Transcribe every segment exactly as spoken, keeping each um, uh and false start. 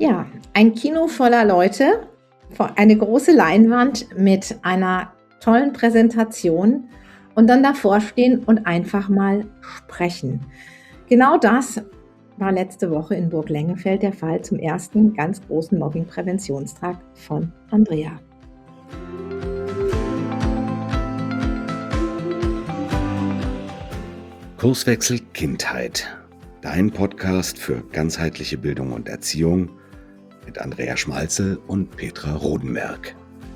Ja, ein Kino voller Leute, vor eine große Leinwand mit einer tollen Präsentation und dann davor stehen und einfach mal sprechen. Genau das war letzte Woche in Burg Lengenfeld der Fall zum ersten ganz großen Mobbing-Präventionstag von Andrea. Kurswechsel Kindheit. Dein Podcast für ganzheitliche Bildung und Erziehung mit Andrea Schmalzel und Petra Rodenberg.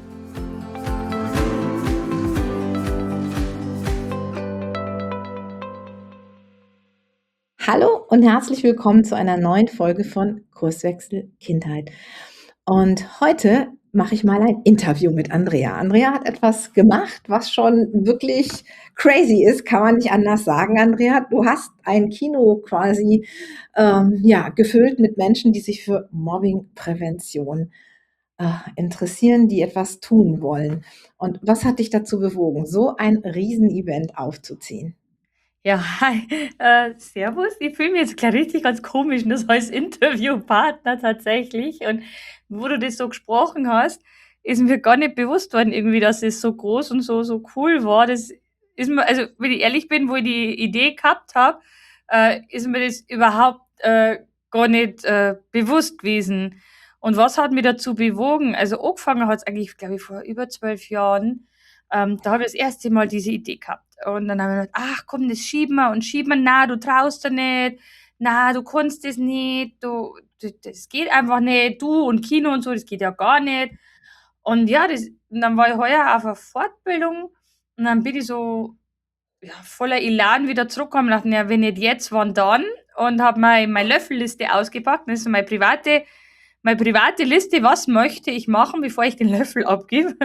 Hallo und herzlich willkommen zu einer neuen Folge von Kurswechsel Kindheit. Und heute mache ich mal ein Interview mit Andrea. Andrea hat etwas gemacht, was schon wirklich crazy ist, kann man nicht anders sagen. Andrea, du hast ein Kino quasi ähm, ja, gefüllt mit Menschen, die sich für Mobbingprävention äh, interessieren, die etwas tun wollen. Und was hat dich dazu bewogen, so ein Riesenevent aufzuziehen? Ja, hi, äh, servus. Ich fühle mich jetzt gleich richtig ganz komisch, ne, so als Interviewpartner tatsächlich. Und wo du das so gesprochen hast, ist mir gar nicht bewusst worden irgendwie, dass es so groß und so so cool war. Das ist mir, also wenn ich ehrlich bin, wo ich die Idee gehabt habe, äh, ist mir das überhaupt äh, gar nicht äh, bewusst gewesen. Und was hat mich dazu bewogen? Also angefangen hat es eigentlich, glaube ich, vor über zwölf Jahren. Ähm, da habe ich das erste Mal diese Idee gehabt. Und dann habe ich gedacht, ach komm, das schieben wir und schieben wir, na, du traust dir nicht, na, du kannst das nicht, du, du, das geht einfach nicht, du und Kino und so, das geht ja gar nicht. Und ja, das, und dann war ich heuer auf einer Fortbildung und dann bin ich so ja, voller Elan wieder zurückgekommen und dachte, ja, wenn nicht jetzt, wann dann? Und habe meine, meine Löffelliste ausgepackt. Das ist meine private, meine private Liste, was möchte ich machen, bevor ich den Löffel abgebe.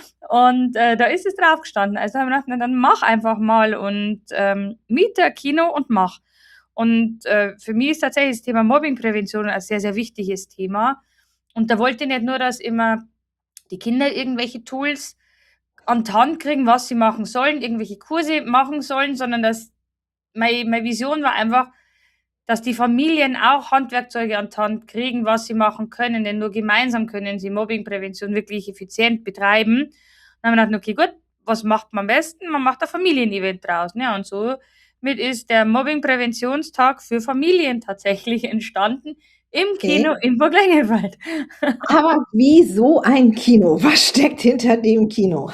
Und äh, da ist es drauf gestanden. Also habe ich gedacht, na, dann mach einfach mal und ähm, miete ein Kino und mach. Und äh, für mich ist tatsächlich das Thema Mobbingprävention ein sehr, sehr wichtiges Thema. Und da wollte ich nicht nur, dass immer die Kinder irgendwelche Tools an die Hand kriegen, was sie machen sollen, irgendwelche Kurse machen sollen, sondern dass meine, meine Vision war einfach, dass die Familien auch Handwerkzeuge an die Hand kriegen, was sie machen können, denn nur gemeinsam können sie Mobbingprävention wirklich effizient betreiben. Dann haben wir gedacht, okay, gut, was macht man am besten? Man macht ein Familienevent draus. Ne? Und so mit ist der Mobbingpräventionstag für Familien tatsächlich entstanden im Okay. Kino in Burg Lengenfeld. Aber wieso ein Kino? Was steckt hinter dem Kino?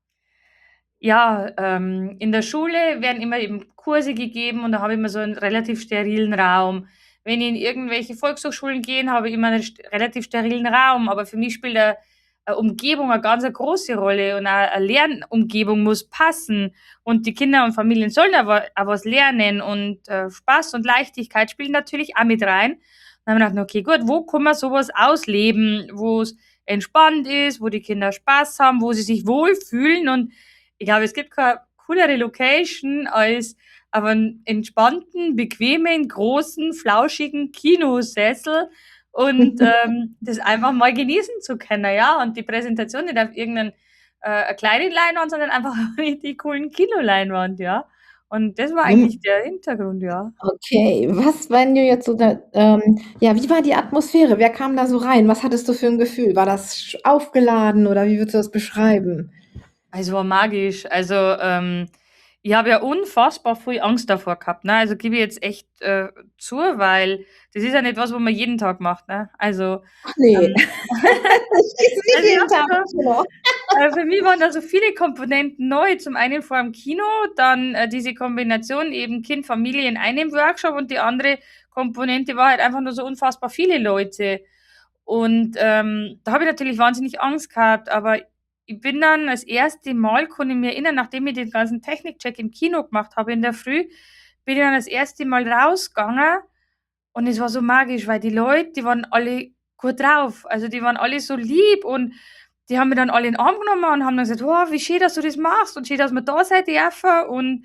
Ja, ähm, in der Schule werden immer eben Kurse gegeben und da habe ich immer so einen relativ sterilen Raum. Wenn ich in irgendwelche Volkshochschulen gehe, habe ich immer einen st relativ sterilen Raum, aber für mich spielt eine 'ne Umgebung eine ganz 'ne große Rolle und auch 'ne Lernumgebung muss passen und die Kinder und Familien sollen aber auch was lernen und, äh, Spaß und Leichtigkeit spielen natürlich auch mit rein. Dann haben wir gedacht: „Okay, gut, wo kann man so was ausleben, wo's entspannt ist, wo die Kinder Spaß haben, wo sie sich wohlfühlen?“ Und ich glaube, es gibt keine coolere Location als auf einem entspannten, bequemen, großen, flauschigen Kinosessel und, ähm, das einfach mal genießen zu können, ja. Und die Präsentation nicht auf irgendeinen äh, 'ne kleine Leinwand, sondern einfach auf 'ne richtig coolen Kinoleinwand, ja. Und das war eigentlich der Hintergrund, ja. Okay, was, wenn du jetzt so da ähm, ja, wie war die Atmosphäre? Wer kam da so rein? Was hattest du für 'n Gefühl? War das sch aufgeladen oder wie würdest du das beschreiben? Es war magisch. Also, ähm, ich habe ja unfassbar viel Angst davor gehabt, ne? Also, gebe ich jetzt echt, äh, zu, weil das ist ja nicht was, was man jeden Tag macht, ne? Also, Ach ne, ähm, ich gehe nicht also, ich jeden habe Tag so ins Kino. äh, für mich waren da so viele Komponenten neu. Zum einen vor dem Kino, dann, äh, diese Kombination eben Kind, Familie in einem Workshop und die andere Komponente war halt einfach nur so unfassbar viele Leute. Und, ähm, da habe ich natürlich wahnsinnig Angst gehabt, aber ich bin dann das erste Mal, kann ich mich erinnern, nachdem ich den ganzen Technikcheck im Kino gemacht habe in der Früh, bin ich dann das erste Mal rausgegangen und es war so magisch, weil die Leute, die waren alle gut drauf. Also, die waren alle so lieb und die haben mich dann alle in den Arm genommen und haben dann gesagt: „Oh, wie schön, dass du das machst und schön, dass wir da sein dürfen.“ Und,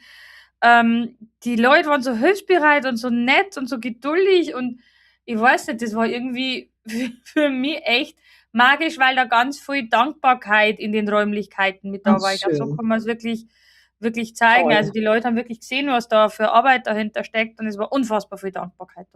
ähm, die Leute waren so hilfsbereit und so nett und so geduldig und ich weiß nicht, das war irgendwie für für mich echt magisch, weil da ganz viel Dankbarkeit in den Räumlichkeiten mit Ach da war. Ich glaube, so schön, kann man's wirklich wirklich zeigen. toll. Also, die Leute haben wirklich gesehen, was da für Arbeit dahinter steckt und es war unfassbar viel Dankbarkeit da, ja.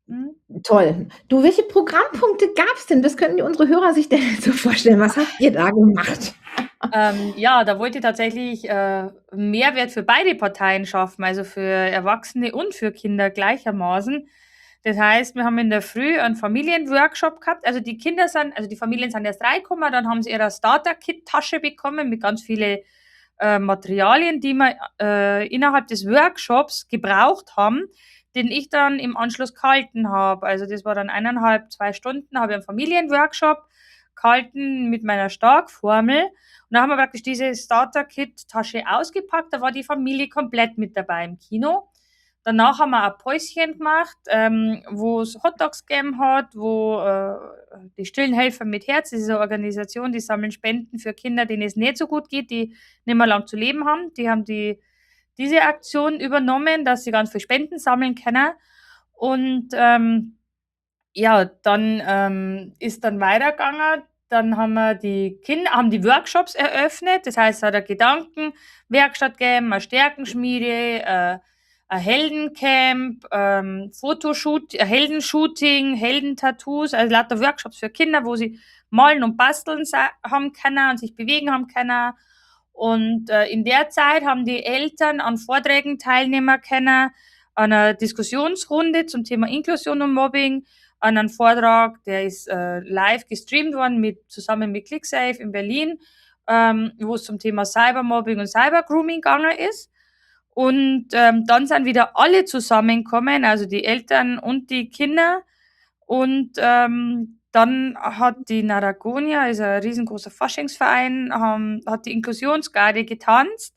Mhm. Toll. Du, welche Programmpunkte gab's denn? Was könnten unsere Hörer sich denn so vorstellen? Was habt ihr da gemacht? Ähm, ja, da wollte ich tatsächlich äh, Mehrwert für beide Parteien schaffen, also für Erwachsene und für Kinder gleichermaßen. Das heißt, wir haben in der Früh einen Familienworkshop gehabt. Also die Kinder sind, also die Familien sind erst reingekommen, dann haben sie ihre Starter-Kit-Tasche bekommen mit ganz vielen äh, Materialien, die wir äh, innerhalb des Workshops gebraucht haben, den ich dann im Anschluss gehalten habe. Also das war dann eineinhalb, zwei Stunden, habe ich einen Familienworkshop gehalten mit meiner Starkformel. Und da haben wir praktisch diese Starter-Kit-Tasche ausgepackt. Da war die Familie komplett mit dabei im Kino. Danach haben wir ein Päuschen gemacht, ähm, wo es Hotdogs gegeben hat, wo äh, die Stillen Helfer mit Herz, das ist eine Organisation, die sammeln Spenden für Kinder, denen es nicht so gut geht, die nicht mehr lang zu leben haben. Die haben die, diese Aktion übernommen, dass sie ganz viel Spenden sammeln können. Und ähm, ja, dann ähm, ist dann weitergegangen. Dann haben wir die Kinder, haben die Workshops eröffnet. Das heißt, es hat eine Gedankenwerkstatt gegeben, eine Stärkenschmiede, äh, ein Heldencamp, ähm, Fotoshoot, ein Heldenshooting, Heldentattoos, also lauter Workshops für Kinder, wo sie malen und basteln sa- haben können und sich bewegen haben können. Und äh, in der Zeit haben die Eltern an Vorträgen teilnehmen können, an einer Diskussionsrunde zum Thema Inklusion und Mobbing, an einem Vortrag, der ist äh, live gestreamt worden mit, zusammen mit ClickSafe in Berlin, ähm, wo es zum Thema Cybermobbing und Cybergrooming gegangen ist. Und ähm, dann sind wieder alle zusammengekommen, also die Eltern und die Kinder. Und ähm, dann hat die Naragonia, ist ein riesengroßer Faschingsverein, ähm, hat die Inklusionsgarde getanzt.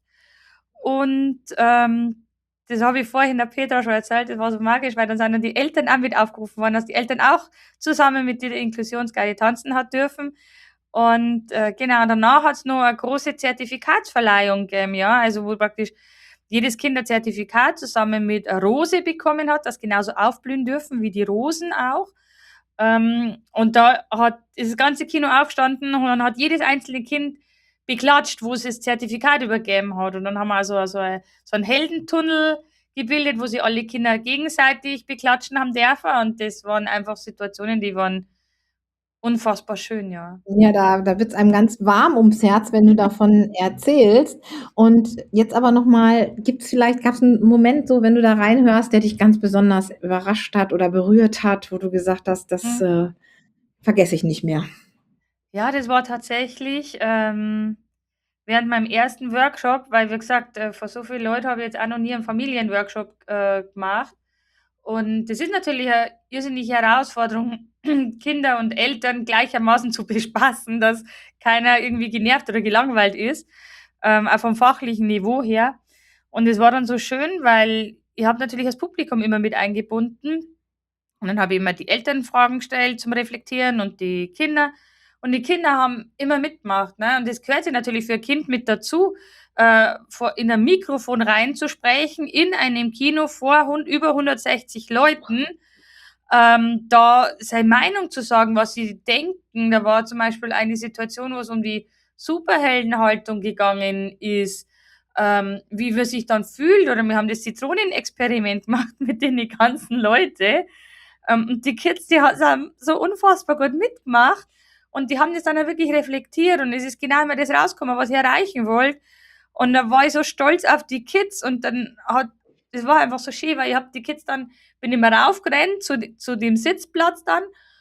Und ähm, das habe ich vorhin der Petra schon erzählt, das war so magisch, weil dann sind dann die Eltern auch mit aufgerufen worden, dass die Eltern auch zusammen mit der Inklusionsgarde tanzen hat dürfen. Und äh, genau, danach hat es noch eine große Zertifikatsverleihung gegeben, ja, also wo praktisch jedes Kind ein Zertifikat zusammen mit einer Rose bekommen hat, das genauso aufblühen dürfen wie die Rosen auch. Ähm, und da hat ist das ganze Kino aufgestanden und dann hat jedes einzelne Kind beklatscht, wo es das Zertifikat übergeben hat. Und dann haben wir also so, ein, so einen Heldentunnel gebildet, wo sie alle Kinder gegenseitig beklatschen haben dürfen. Und das waren einfach Situationen, die waren unfassbar schön, ja. Ja, da da wird's einem ganz warm ums Herz, wenn du davon erzählst. Und jetzt aber noch mal, gibt's vielleicht gab's 'n Moment so, wenn du da reinhörst, der dich ganz besonders überrascht hat oder berührt hat, wo du gesagt hast: „Das, Mhm. äh, vergesse ich nicht mehr?“ Ja, das war tatsächlich ähm, während meinem ersten Workshop, weil wie gesagt, äh, vor so vielen Leuten habe ich jetzt auch noch nie einen Familienworkshop äh, gemacht. Und das ist natürlich eine irrsinnige Herausforderung, Kinder und Eltern gleichermaßen zu bespaßen, dass keiner irgendwie genervt oder gelangweilt ist, ähm, auch vom fachlichen Niveau her. Und es war dann so schön, weil ich habe natürlich das Publikum immer mit eingebunden. Und dann habe ich immer die Eltern Fragen gestellt zum Reflektieren und die Kinder. Und die Kinder haben immer mitgemacht. Ne? Und das gehört sich natürlich für ein Kind mit dazu, äh, vor, in ein Mikrofon reinzusprechen, in einem Kino vor hund, über hundertsechzig Leuten, ähm, da seine Meinung zu sagen, was sie denken. Da war zum Beispiel eine Situation, wo es um die Superheldenhaltung gegangen ist, ähm, wie wir sich dann fühlt. Oder wir haben das Zitronenexperiment gemacht mit den ganzen Leuten. Ähm, und die Kids, die haben so unfassbar gut mitgemacht und die haben das dann auch wirklich reflektiert und es ist genau immer das rausgekommen, was ich erreichen wollte. Und da war ich so stolz auf die Kids und dann hat, das war einfach so schön, weil ich habe die Kids dann, bin immer raufgerannt zu, zu dem Sitzplatz dann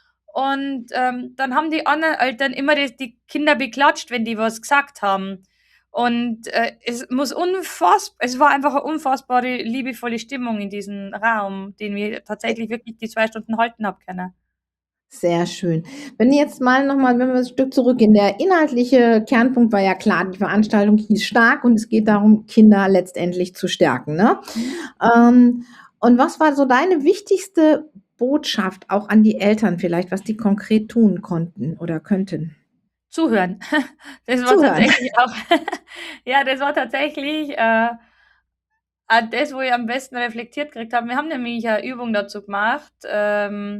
und ähm, dann haben die anderen Eltern immer die, die Kinder beklatscht, wenn die was gesagt haben. Und äh, es muss unfassbar, es war einfach eine unfassbare, liebevolle Stimmung in diesem Raum, den wir tatsächlich wirklich die zwei Stunden halten haben können. Sehr schön. Wenn jetzt mal noch mal wenn wir 'n Stück zurückgehen, der inhaltliche Kernpunkt war ja klar, die Veranstaltung hieß „Stark“ und es geht darum, Kinder letztendlich zu stärken, ne? Mhm. Ähm, und was war so deine wichtigste Botschaft auch an die Eltern vielleicht, was die konkret tun konnten oder könnten? Zuhören. Das war Zuhören. tatsächlich auch ja, das war tatsächlich, äh, ah, das, wo ich am besten reflektiert gekriegt habe. Wir haben nämlich eine Übung dazu gemacht, ähm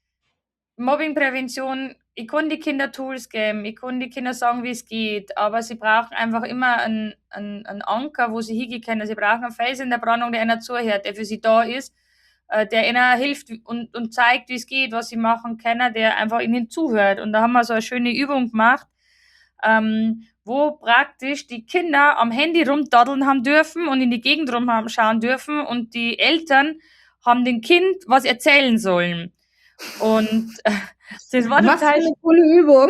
Mobbingprävention, ich kann die Kinder Tools geben, ich kann die Kinder sagen, wie es geht, aber sie brauchen einfach immer einen 'n 'n Anker, wo sie hingehen können. Sie brauchen einen Fels in der Brandung, der einer zuhört, der für sie da ist, äh, der ihnen hilft und, und zeigt, wie es geht, was sie machen können, der einfach ihnen zuhört. Und da haben wir so eine schöne Übung gemacht, ähm, wo praktisch die Kinder am Handy rumdaddeln haben dürfen und in die Gegend rumschauen dürfen und die Eltern haben dem Kind was erzählen sollen. Und äh, das war Was für total eine coole Übung.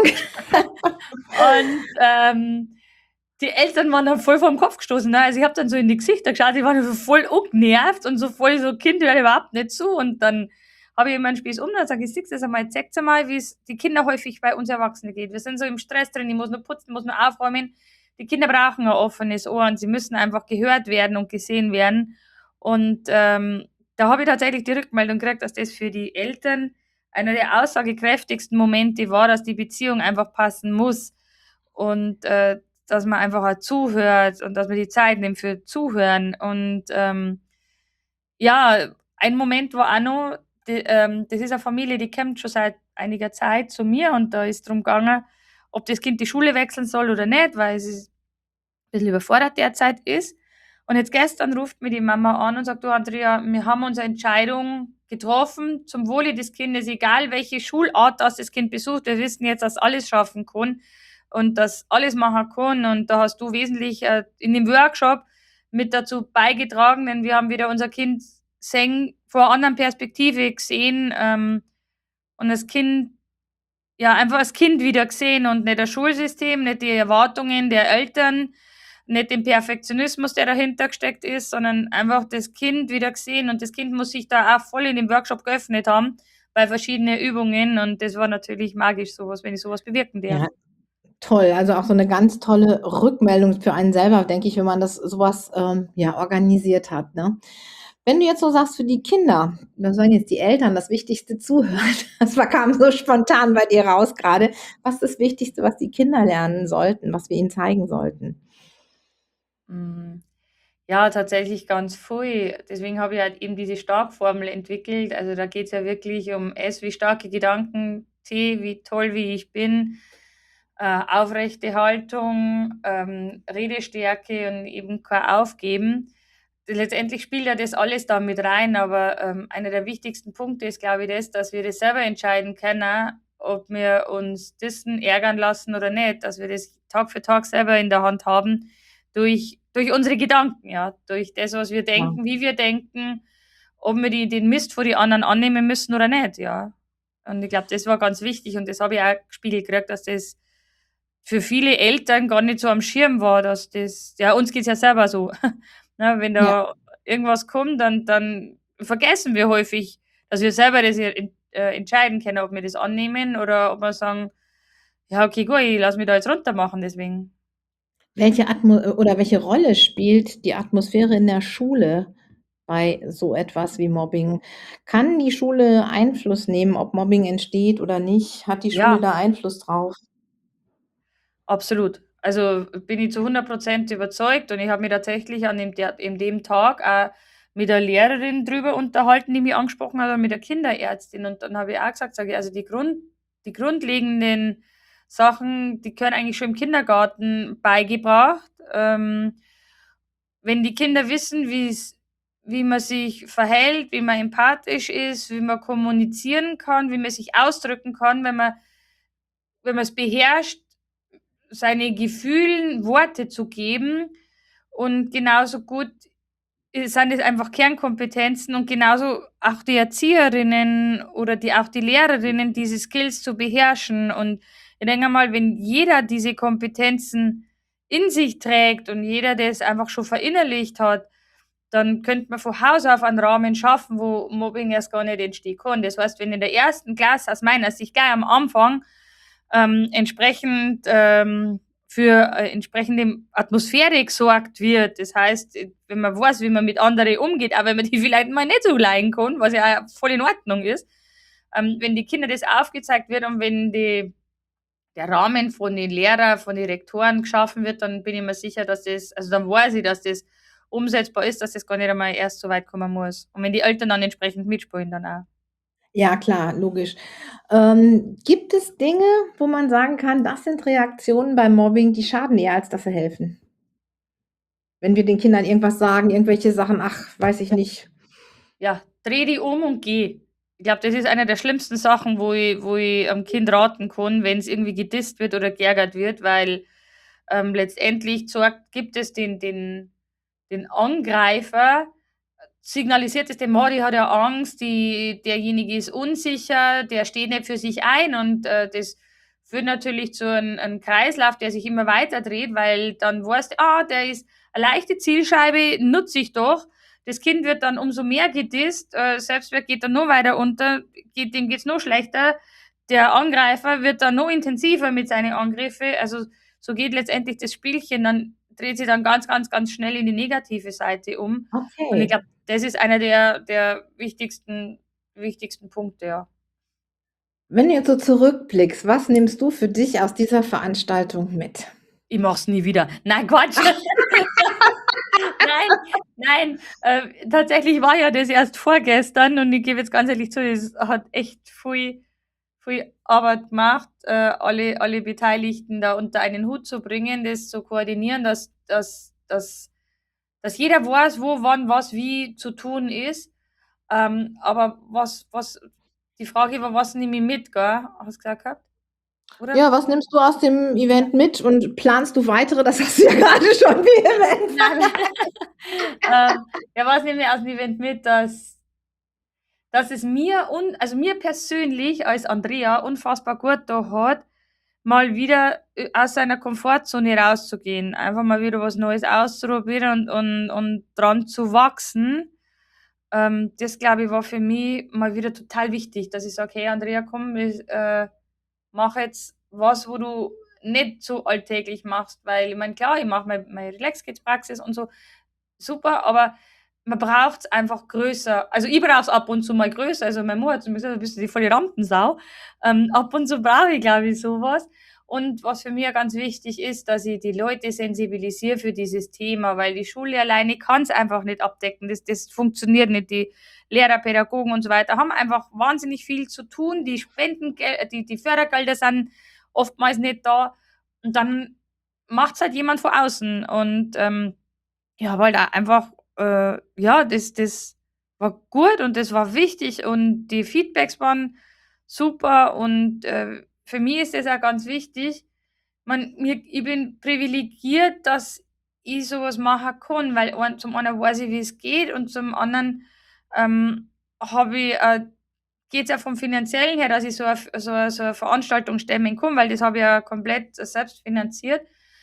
und ähm, die Eltern waren dann voll vor den Kopf gestoßen. Ne? Also ich habe dann so in die Gesichter geschaut, die waren so voll angenervt und so voll so, Kind hört überhaupt nicht zu. Und dann habe ich immer einen Spieß um und sage ich, siehst du das einmal, zeigt mal, wie es die Kinder häufig bei uns Erwachsenen geht. Wir sind so im Stress drin, ich muss nur putzen, muss nur aufräumen. Die Kinder brauchen ein offenes Ohr und sie müssen einfach gehört werden und gesehen werden. Und ähm, da habe ich tatsächlich die Rückmeldung gekriegt, dass das für die Eltern einer der aussagekräftigsten Momente war, dass die Beziehung einfach passen muss. Und äh, dass man einfach auch zuhört und dass man die Zeit nimmt für Zuhören. Und ähm, ja, ein Moment war auch noch, die, ähm, das ist eine Familie, die kommt schon seit einiger Zeit zu mir und da ist darum gegangen, ob das Kind die Schule wechseln soll oder nicht, weil es ist ein bisschen überfordert derzeit ist. Und jetzt gestern ruft mir die Mama an und sagt, du Andrea, wir haben unsere Entscheidung getroffen zum Wohle des Kindes, egal welche Schulart das das Kind besucht. Wir wissen jetzt, dass alles schaffen kann und dass alles machen kann. Und da hast du wesentlich äh, in dem Workshop mit dazu beigetragen, denn wir haben wieder unser Kind sehen, vor einer anderen Perspektive gesehen ähm, und das Kind, ja, einfach das Kind wieder gesehen und nicht das Schulsystem, nicht die Erwartungen der Eltern, nicht den Perfektionismus, der dahinter gesteckt ist, sondern einfach das Kind wieder gesehen und das Kind muss sich da auch voll in dem Workshop geöffnet haben bei verschiedenen Übungen und das war natürlich magisch, sowas, wenn ich sowas bewirken darf. Ja, toll. Also auch so eine ganz tolle Rückmeldung für einen selber, denke ich, wenn man das sowas ähm, ja, organisiert hat. Ne? Wenn du jetzt so sagst, für die Kinder, da sollen jetzt die Eltern das Wichtigste zuhören. Das kam so spontan bei dir raus gerade. Was ist das Wichtigste, was die Kinder lernen sollten, was wir ihnen zeigen sollten? Mm. Ja, tatsächlich ganz viel. Deswegen habe ich halt eben diese Stark-Formel entwickelt. Also da geht es ja wirklich um S wie starke Gedanken, T wie toll wie ich bin, äh, aufrechte Haltung, ähm, Redestärke und eben kein Aufgeben. Letztendlich spielt ja das alles da mit rein, aber ähm, einer der wichtigsten Punkte ist, glaube ich, das, dass wir das selber entscheiden können, ob wir uns dessen ärgern lassen oder nicht, dass wir das Tag für Tag selber in der Hand haben, durch, durch unsere Gedanken, ja, durch das, was wir Ja. denken, wie wir denken, ob wir die, den Mist vor die anderen annehmen müssen oder nicht, ja. Und ich glaube, das war ganz wichtig und das habe ich auch gespiegelt gekriegt, dass das für viele Eltern gar nicht so am Schirm war, dass das, ja, uns geht es ja selber so. Ne, wenn Ja. da irgendwas kommt, dann, dann vergessen wir häufig, dass wir selber das äh, entscheiden können, ob wir das annehmen oder ob wir sagen, ja, okay, gut, ich lasse mich da jetzt runter machen, deswegen. Welche Atmo oder welche Rolle spielt die Atmosphäre in der Schule bei so etwas wie Mobbing? Kann die Schule Einfluss nehmen, ob Mobbing entsteht oder nicht? Hat die Schule Ja, da Einfluss drauf? absolut. Also bin ich zu hundert Prozent überzeugt und ich habe mich tatsächlich an dem, der, in dem Tag auch mit der Lehrerin drüber unterhalten, die mich angesprochen hat, und mit der Kinderärztin. Und dann habe ich auch gesagt, sage ich, also die, Grund, die grundlegenden Sachen, die können eigentlich schon im Kindergarten beigebracht. Ähm, wenn die Kinder wissen, wie's, wie man sich verhält, wie man empathisch ist, wie man kommunizieren kann, wie man sich ausdrücken kann, wenn man wenn man es beherrscht, seine Gefühlen Worte zu geben. Und genauso gut sind es einfach Kernkompetenzen und genauso auch die Erzieherinnen oder die, auch die Lehrerinnen, diese Skills zu beherrschen. Und ich denke mal, wenn jeder diese Kompetenzen in sich trägt und jeder das einfach schon verinnerlicht hat, dann könnte man von Haus auf einen Rahmen schaffen, wo Mobbing erst gar nicht entstehen kann. Das heißt, wenn in der ersten Klasse aus meiner Sicht gleich am Anfang ähm, entsprechend ähm, für äh, entsprechende Atmosphäre gesorgt wird. Das heißt, wenn man weiß, wie man mit anderen umgeht, auch wenn man die vielleicht mal nicht so leiden kann, was ja auch voll in Ordnung ist, ähm, wenn die Kinder das aufgezeigt wird und wenn die, der Rahmen von den Lehrern, von den Rektoren geschaffen wird, dann bin ich mir sicher, dass das, also dann weiß ich, dass das umsetzbar ist, dass das gar nicht einmal erst so weit kommen muss. Und wenn die Eltern dann entsprechend mitspielen, dann auch. Ja, klar, logisch. Ähm, gibt es Dinge, wo man sagen kann, das sind Reaktionen beim Mobbing, die schaden eher, als dass sie helfen? Wenn wir den Kindern irgendwas sagen, irgendwelche Sachen, ach, weiß ich nicht. Ja, dreh dich um und geh. Ich glaube, das ist eine der schlimmsten Sachen, wo ich, wo ich am Kind raten kann, wenn es irgendwie gedisst wird oder geärgert wird, weil ähm, letztendlich sorgt, gibt es den, den, den Angreifer, signalisiert es dem, oh, die hat ja Angst, die, derjenige ist unsicher, der steht nicht für sich ein und äh, das führt natürlich zu einem, einem Kreislauf, der sich immer weiter dreht, weil dann weißt du, ah, der ist eine leichte Zielscheibe, nutze ich doch. Das Kind wird dann umso mehr gedisst, äh, Selbstwert geht dann noch weiter unter, geht, dem geht's noch schlechter. Der Angreifer wird dann noch intensiver mit seinen Angriffen. Also so geht letztendlich das Spielchen, dann dreht sich dann ganz, ganz, ganz schnell in die negative Seite um. Und ich Okay. glaube, das ist einer der, der wichtigsten, wichtigsten Punkte, ja. Wenn du jetzt so zurückblickst, was nimmst du für dich aus dieser Veranstaltung mit? Ich mach's nie wieder. Nein, Quatsch. Nein, nein. Äh, tatsächlich war ja das erst vorgestern und ich gebe jetzt ganz ehrlich zu, das hat echt viel, viel Arbeit gemacht, äh, alle, alle Beteiligten da unter einen Hut zu bringen, das zu koordinieren, dass, dass, dass, dass jeder weiß, wo, wann, was, wie zu tun ist. Ähm, aber was, was, die Frage war, was nehme ich mit, gell? Hast du gesagt gehabt? Oder? Ja, was nimmst du aus dem Event mit und planst du weitere? Das hast du ja gerade schon vehement. Nein. ähm, ja, was nehme ich aus dem Event mit, dass, dass es mir und also mir persönlich als Andrea unfassbar gut da hat, mal wieder äh, aus seiner Komfortzone rauszugehen, einfach mal wieder was Neues auszuprobieren und, und, und dran zu wachsen. Ähm, das, glaube ich, war für mich mal wieder total wichtig, dass ich sage, hey Andrea, komm, ich, äh, mach jetzt was, wo du nicht so alltäglich machst, weil ich meine, klar, ich mache meine, meine Relax-Kids-Praxis und so, super, aber man braucht es einfach größer. Also ich brauche es ab und zu mal größer. Also meine Mutter hat zu mir gesagt, du bist die volle Rampensau. Ähm, ab und zu brauche ich, glaube ich, sowas. Und was für mich ganz wichtig ist, dass ich die Leute sensibilisiere für dieses Thema, weil die Schule alleine kann es einfach nicht abdecken. Das, das funktioniert nicht. Die Lehrer, Pädagogen und so weiter haben einfach wahnsinnig viel zu tun. Die Spenden, die, die Fördergelder sind oftmals nicht da. Und dann macht es halt jemand von außen. Und ähm, ja, weil da einfach, äh, ja, das, das war gut und das war wichtig und die Feedbacks waren super und äh, für mich ist das auch ganz wichtig. Man, mir, ich bin privilegiert, dass ich sowas machen kann, weil ein, zum einen weiß ich, wie es geht und zum anderen ähm, habe ich, äh, geht es ja vom Finanziellen her, dass ich so eine, so, eine- so eine Veranstaltung stemmen kann, weil das habe ich ja komplett selbst finanziert.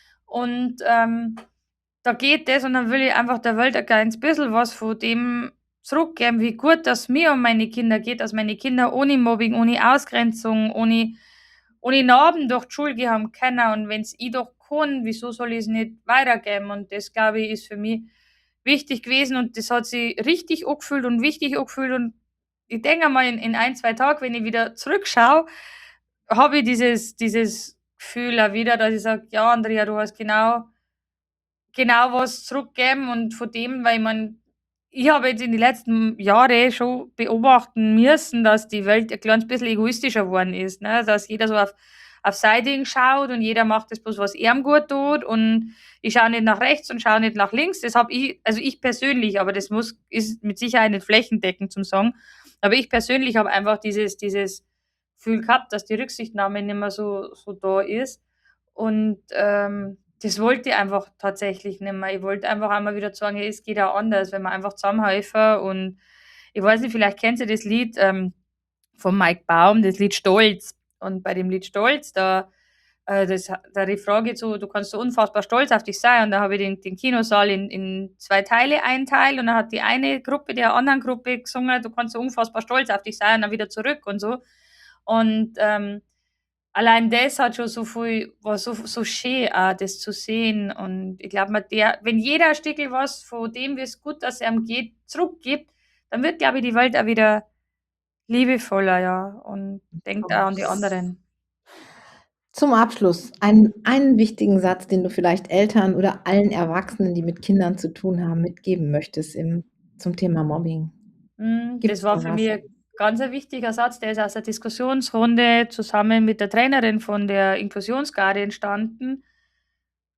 Und ähm, da geht das und dann will ich einfach der Welt ein kleines bisschen was von dem zurückgeben, wie gut das mir um meine Kinder geht, dass meine Kinder ohne Mobbing, ohne Ausgrenzung, ohne, ohne Narben durch die Schule gehen haben können. Und wenn es ich doch kann, wieso soll ich es nicht weitergeben? Und das, glaube ich, ist für mich wichtig gewesen und das hat sich richtig angefühlt und wichtig angefühlt. Und ich denke mal, in, in ein, zwei Tagen, wenn ich wieder zurückschaue, habe ich dieses, dieses Gefühl auch wieder, dass ich sage, ja, Andrea, du hast genau genau was zurückgeben und von dem, weil man, ich habe jetzt in den letzten Jahren schon beobachten müssen, dass die Welt ein kleines bisschen egoistischer geworden ist, ne? Dass jeder so auf, auf sein Ding schaut und jeder macht das bloß, was ihm gut tut und ich schaue nicht nach rechts und schaue nicht nach links. Das habe ich, also ich persönlich, aber das muss, ist mit Sicherheit nicht flächendeckend zum Sagen, aber ich persönlich habe einfach dieses, dieses Gefühl gehabt, dass die Rücksichtnahme nicht mehr so, so da ist und ähm, das wollte ich einfach tatsächlich nicht mehr. Ich wollte einfach einmal wieder sagen, hey, es geht auch anders, wenn wir einfach zusammenhelfen. Und ich weiß nicht, vielleicht kennt ihr das Lied ähm, von Mike Baum, das Lied Stolz. Und bei dem Lied Stolz, da, äh, das, der Refrain geht so, du kannst so unfassbar stolz auf dich sein. Und da habe ich den, den Kinosaal in, in zwei Teile einteilt und dann hat die eine Gruppe der anderen Gruppe gesungen, du kannst so unfassbar stolz auf dich sein und dann wieder zurück und so. Und ähm, allein das hat schon so viel, war so, so schön, auch das zu sehen. Und ich glaube, wenn jeder ein Stückel was von dem, wie es gut, dass er ihm geht, zurückgibt, dann wird, glaube ich, die Welt auch wieder liebevoller, ja, und denkt auch an die anderen. Zum Abschluss einen, einen wichtigen Satz, den du vielleicht Eltern oder allen Erwachsenen, die mit Kindern zu tun haben, mitgeben möchtest im, zum Thema Mobbing. Mm, Gibt's Das war da für was? mich ein ganz ein wichtiger Satz, der ist aus der Diskussionsrunde zusammen mit der Trainerin von der Inklusionsgarde entstanden.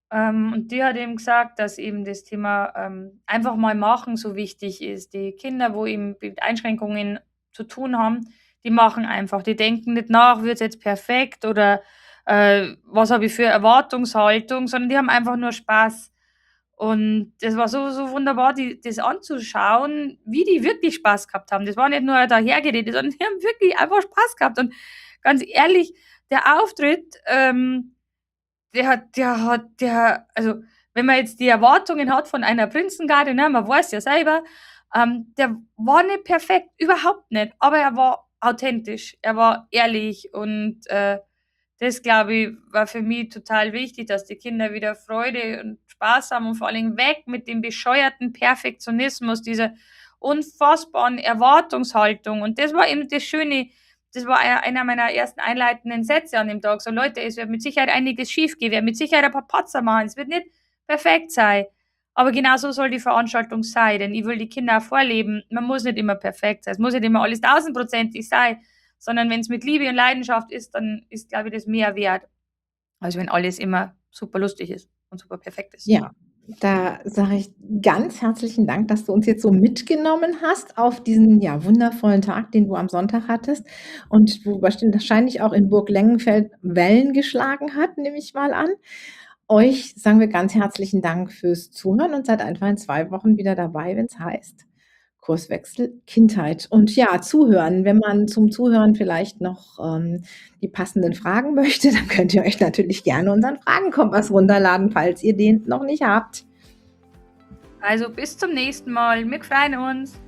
Ähm, und die hat eben gesagt, dass eben das Thema, ähm, einfach mal machen so wichtig ist. Die Kinder, wo eben mit Einschränkungen zu tun haben, die machen einfach. Die denken nicht nach: „Wird's jetzt perfekt“ oder, äh: „Was habe ich für Erwartungshaltung“, sondern die haben einfach nur Spaß. Und das war so so wunderbar, die das anzuschauen, wie die wirklich Spaß gehabt haben. Das war nicht nur dahergeredet, sondern die haben wirklich einfach Spaß gehabt. Und ganz ehrlich, der Auftritt, ähm, der hat der hat der also, wenn man jetzt die Erwartungen hat von einer Prinzengarde, ne, man weiß ja selber, ähm, der war nicht perfekt, überhaupt nicht, aber er war authentisch, er war ehrlich und, äh, das, glaube ich, war für mich total wichtig, dass die Kinder wieder Freude und Spaß haben und vor allen Dingen weg mit dem bescheuerten Perfektionismus, dieser unfassbaren Erwartungshaltung. Und das war eben das Schöne. Das war ei einer meiner ersten einleitenden Sätze an dem Tag. So: „Leute, es wird mit Sicherheit einiges schiefgehen, wir werden mit Sicherheit ein paar Patzer machen. Es wird nicht perfekt sein. Aber genau so soll die Veranstaltung sein, denn ich will die Kinder auch vorleben. Man muss nicht immer perfekt sein. Es muss nicht immer alles tausendprozentig sein, sondern wenn's mit Liebe und Leidenschaft ist, dann ist, glaube ich, das mehr wert, als wenn alles immer super lustig ist und super perfekt ist.“ Ja, da sage ich ganz herzlichen Dank, dass du uns jetzt so mitgenommen hast auf diesen, ja, wundervollen Tag, den du am Sonntag hattest und wo wahrscheinlich wahrscheinlich auch in Burg Lengenfeld Wellen geschlagen hat, nehme ich mal an. Euch sagen wir ganz herzlichen Dank fürs Zuhören und seid einfach in zwei Wochen wieder dabei, wenn's heißt Kurswechsel Kindheit. Und ja, zuhören, wenn man zum Zuhören vielleicht noch, ähm, die passenden Fragen möchte, dann könnt ihr euch natürlich gerne unseren Fragenkompass runterladen, falls ihr den noch nicht habt. Also, bis zum nächsten Mal. Wir freuen uns.